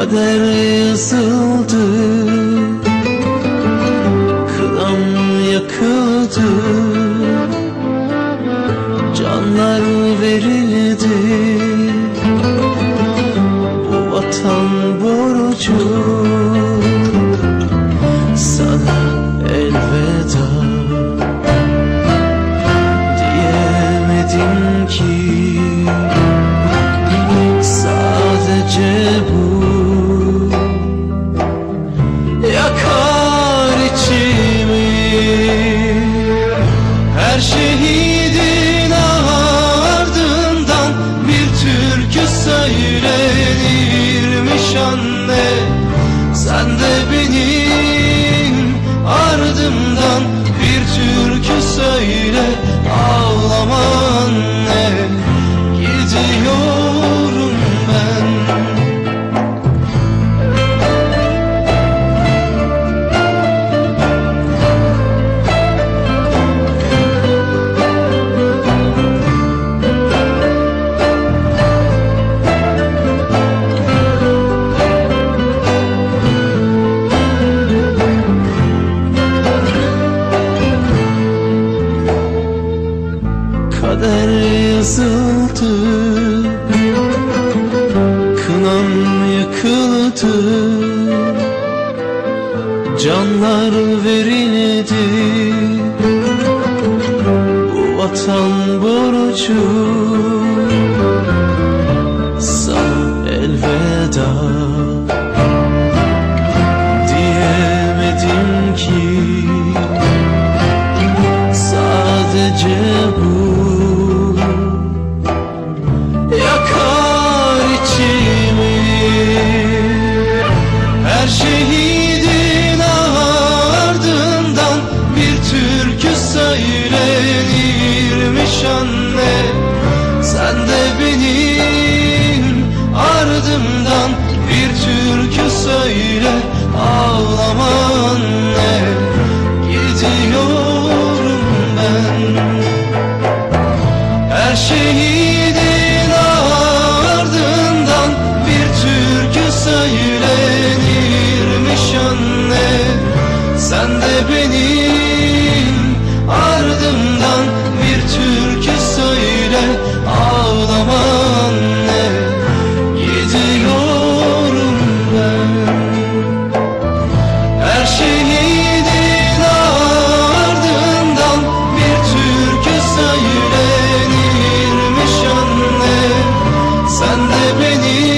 Kader yazıldı, kınam yakıldı, canlar verildi. Bu vatan borcu, sana elveda diyemedim ki. Sadece bu yakar içimi. Her şehidin ardından bir türkü söylenirmiş anne. Sen de benim ardımdan bir türkü söyle, ağlama anne. Gidiyorum ben. Kader yazıldı, kınam yakıldı, canlar verildi. Bu vatan borcu, sana elveda diyemedim ki. Sadece bu yakar içimi. Her şehidin ardından bir türkü söylenirmiş anne. Sen de benim ardımdan bir türkü söyle, ağlama anne. Gidiyorum ben. Her şehidin ardından bir türkü söylenirmiş anne. Sen de benim ardımdan bir türkü söyle, ağlama anne. Gidiyorum ben. Her şehidin ardından bir türkü söylenirmiş anne. Sen de benim